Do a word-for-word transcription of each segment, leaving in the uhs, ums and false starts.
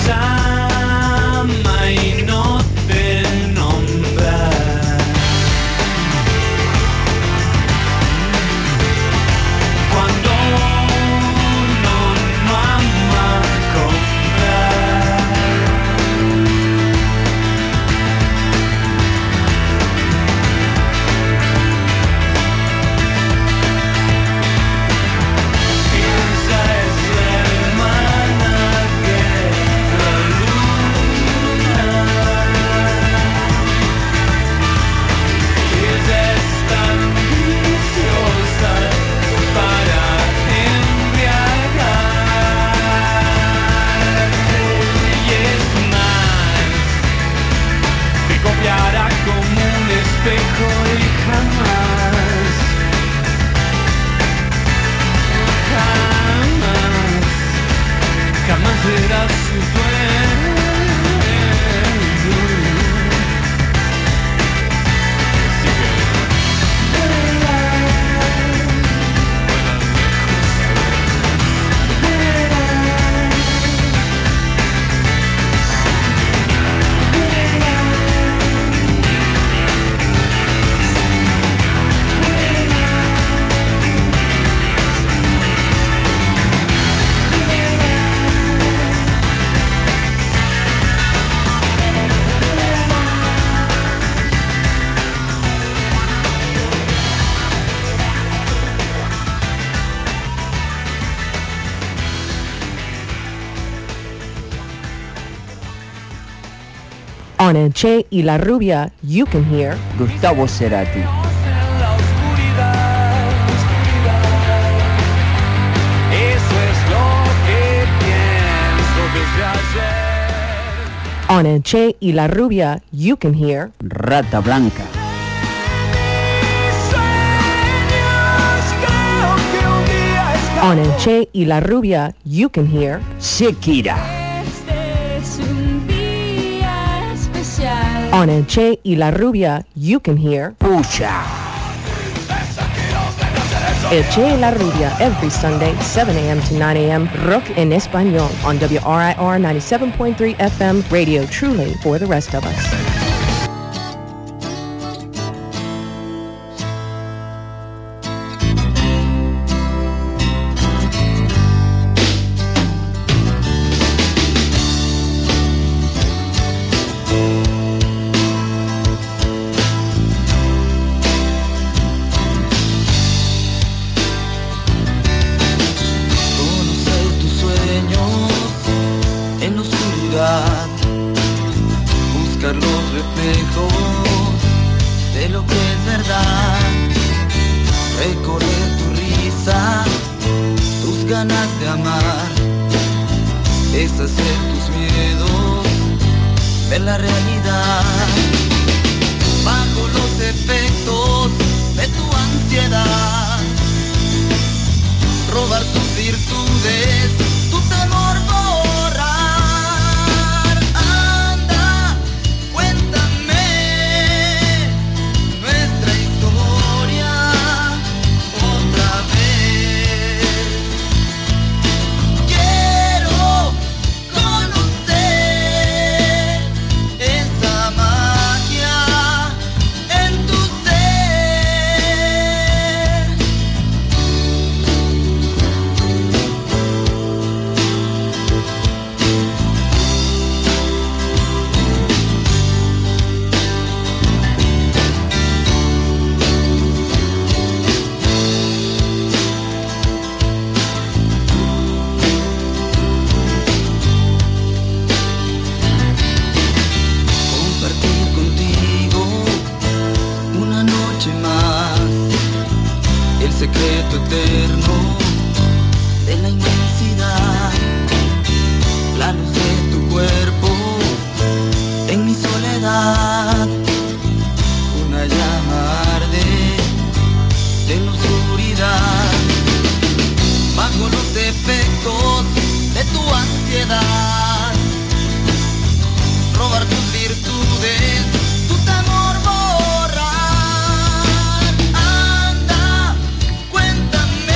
llama y no te nombra. Cuando uno no ama, comprar. Esa es la hermana de la luna. Ella es tan viciosa para embriagar. Y es más, te copiará como un espejo y jamás, jamás, jamás verás su dueño. Así que vuela, vuela lejos a ver. On Che y la Rubia, you can hear Gustavo Cerati. En la oscuridad, oscuridad. Eso es lo que pienso desde ayer. On Che y la Rubia, you can hear Rata Blanca. Mis sueños creo que un día estaré. On Che y la Rubia, you can hear Shakira. Este es un día especial. On Che y la Rubia, you can hear Puya. El Che y la Rubia every Sunday, seven a.m. to nine a.m. Rock en Español on W R I R ninety-seven point three F M, radio truly for the rest of us. Conocer tus sueños en la oscuridad, buscar los reflejos de lo que es verdad, recorrer tu risa, tus ganas de amar, deshacer tus miedos, ver la realidad, bajo los efectos de tu ansiedad, robar tus virtudes, tu temor borrar. Anda, cuéntame nuestra historia otra vez. Quiero conocer esa magia en tu ser. Compartir contigo una noche más, el secreto eterno de la inmensidad, la luz de tu cuerpo en mi soledad, una llama arde en la oscuridad, bajo los efectos de tu ansiedad, robar tus virtudes, tu temor borrar. Anda, cuéntame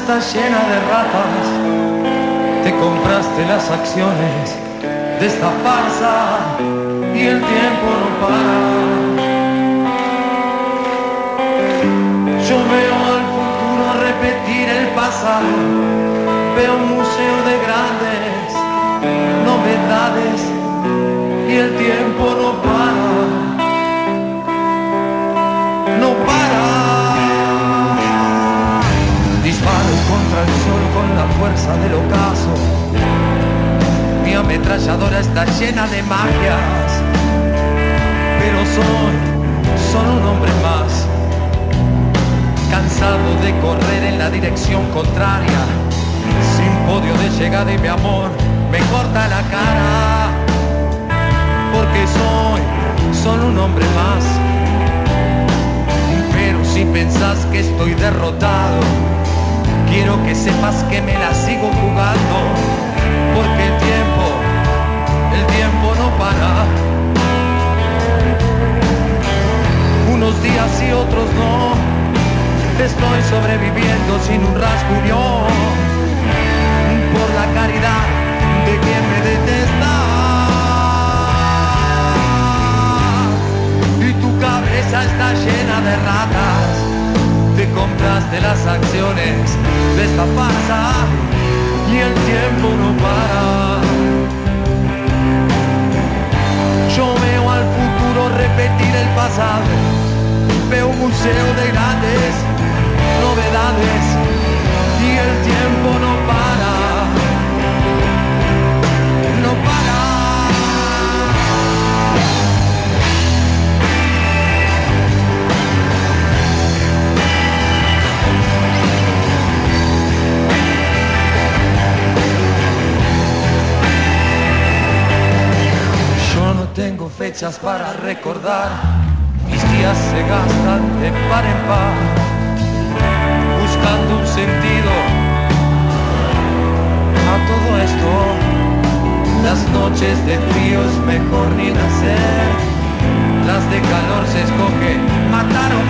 está llena de ratas. Te compraste las acciones de esta farsa y el tiempo no para. Yo veo al futuro repetir el pasado, veo un museo de grandes novedades y el tiempo no para, no para. Disparo contra el sol con la fuerza del ocaso, mi ametralladora está llena de magias, pero soy solo un hombre más, cansado de correr en la dirección contraria, sin podio de llegada y mi amor me corta la cara, porque soy solo un hombre más. Pero si pensás que estoy derrotado, quiero que sepas que me la sigo jugando, porque el tiempo, el tiempo no para. Unos días y otros no, estoy sobreviviendo sin un rasguño, por la caridad de quien me detesta. Y tu cabeza está llena de ratas, te compraste las acciones de esta farsa y el tiempo no para. Yo veo al futuro repetir el pasado, veo un museo de grandes novedades y el tiempo no para, no para. Yo no tengo fechas para recordar, mis días se gastan de par en par, buscando un sentido a todo esto. Las noches de frío es mejor ni nacer, las de calor se escoge matar o